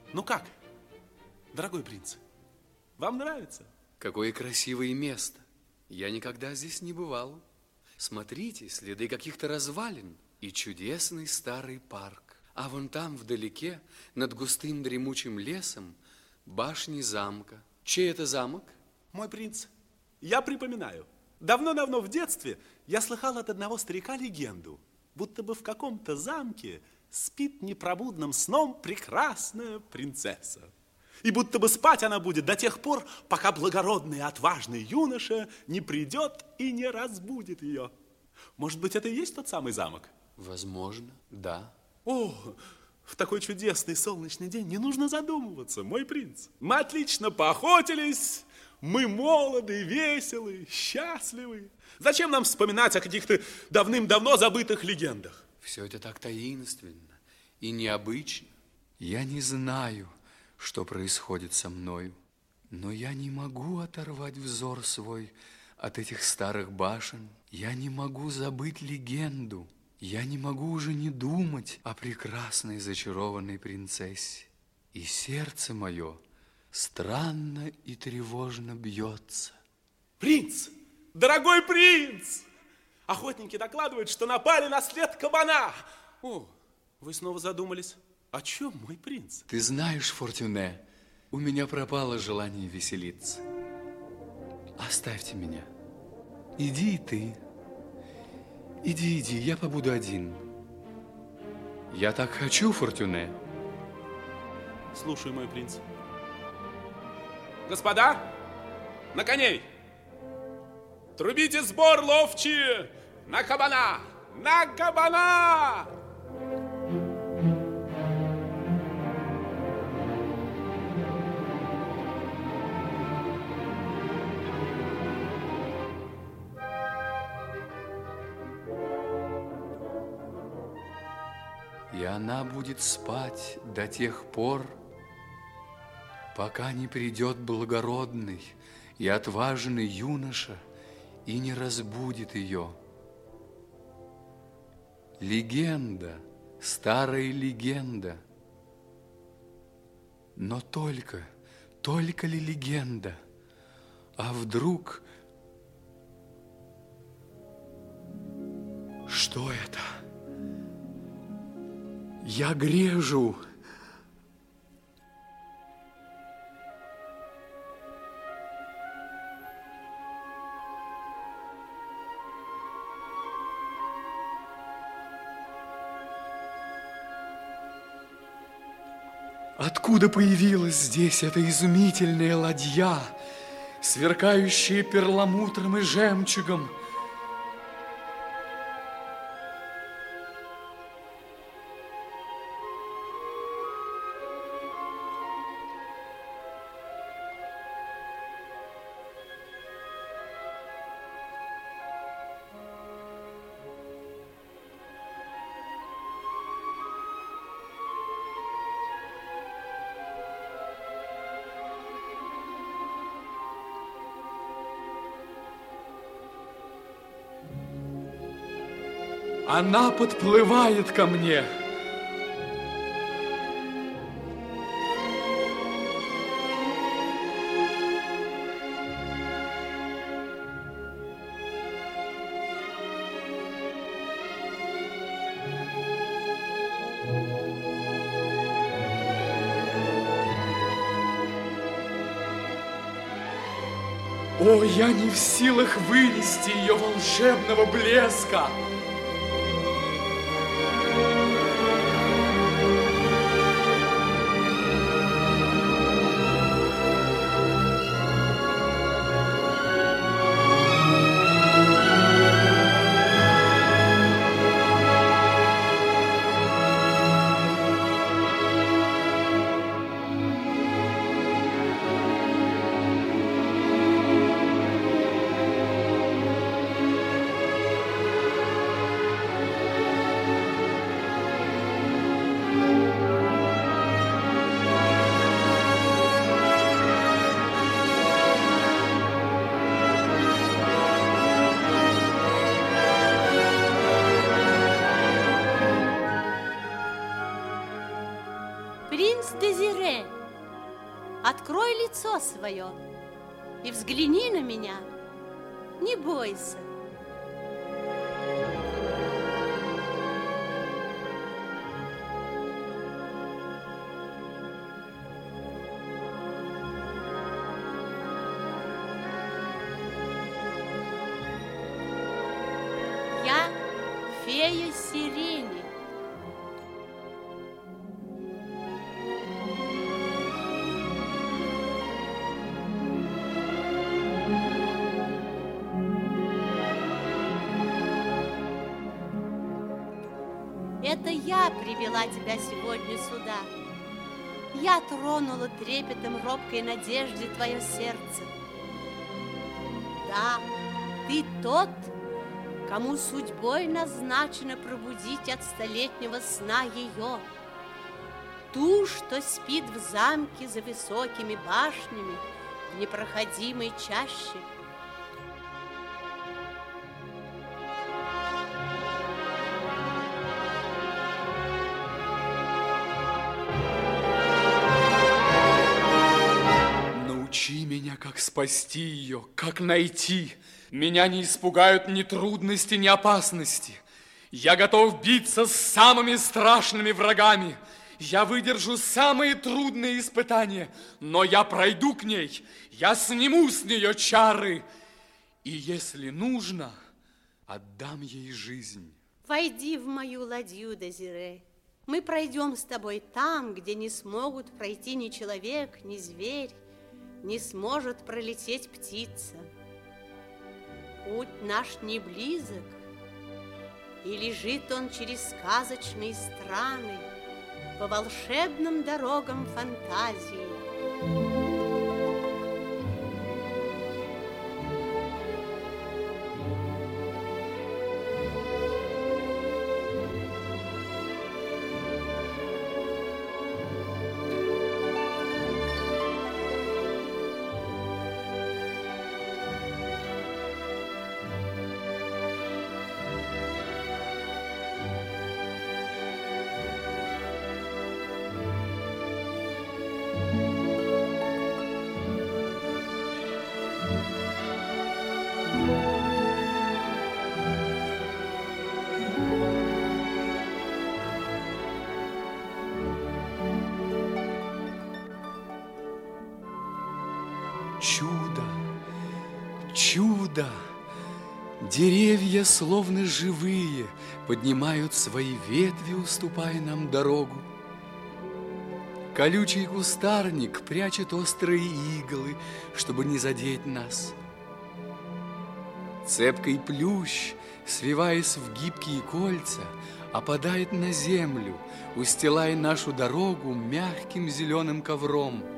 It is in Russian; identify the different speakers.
Speaker 1: Ну как, дорогой принц, вам нравится?
Speaker 2: Какое красивое место. Я никогда здесь не бывал. Смотрите, следы каких-то развалин и чудесный старый парк. А вон там, вдалеке, над густым дремучим лесом, башни замка. Чей это замок?
Speaker 1: Мой принц, я припоминаю. Давно-давно в детстве я слыхал от одного старика легенду, будто бы в каком-то замке спит непробудным сном прекрасная принцесса. И будто бы спать она будет до тех пор, пока благородный и отважный юноша не придет и не разбудит ее. Может быть, это и есть тот самый замок?
Speaker 2: Возможно, да.
Speaker 1: О, в такой чудесный солнечный день не нужно задумываться, мой принц. Мы отлично поохотились, мы молоды, веселы, счастливы. Зачем нам вспоминать о каких-то давным-давно забытых легендах?
Speaker 2: Все это так таинственно и необычно. Я не знаю, что происходит со мною, но я не могу оторвать взор свой от этих старых башен. Я не могу забыть легенду. Я не могу уже не думать о прекрасной зачарованной принцессе. И сердце мое странно и тревожно бьется.
Speaker 1: Принц! Дорогой принц! Охотники докладывают, что напали на след кабана. О, вы снова задумались. О чем, мой принц?
Speaker 2: Ты знаешь, Фортюне, у меня пропало желание веселиться. Оставьте меня. Иди и ты. Иди, иди, я побуду один. Я так хочу, Фортюне.
Speaker 1: Слушаю, мой принц. Господа, на коней! Трубите сбор, ловчие! На кабана! На кабана!
Speaker 2: И она будет спать до тех пор, пока не придет благородный и отважный юноша и не разбудит ее. Легенда, старая легенда. Но только ли легенда? А вдруг... Что это? Я грежу. Откуда появилась здесь эта изумительная ладья, сверкающая перламутром и жемчугом? Она подплывает ко мне. О, я не в силах вынести ее волшебного блеска.
Speaker 3: Принц Дезире, открой лицо свое и взгляни на меня. Не бойся. Я фея сирени. Это я привела тебя сегодня сюда. Я тронула трепетом робкой надежде твое сердце. Да, ты тот, кому судьбой назначено пробудить от столетнего сна ее, ту, что спит в замке за высокими башнями в непроходимой чаще.
Speaker 2: Научи меня, как спасти ее, как найти. Меня не испугают ни трудности, ни опасности. Я готов биться с самыми страшными врагами. Я выдержу самые трудные испытания, но я пройду к ней, я сниму с нее чары. И если нужно, отдам ей жизнь.
Speaker 3: Войди в мою ладью, Дезире. Мы пройдем с тобой там, где не смогут пройти ни человек, ни зверь, не сможет пролететь птица. Путь наш не близок, и лежит он через сказочные страны, по волшебным дорогам фантазии.
Speaker 2: Чудо, чудо! Деревья, словно живые, поднимают свои ветви, уступая нам дорогу. Колючий кустарник прячет острые иглы, чтобы не задеть нас. Цепкий плющ, свиваясь в гибкие кольца, опадает на землю, устилая нашу дорогу мягким зеленым ковром.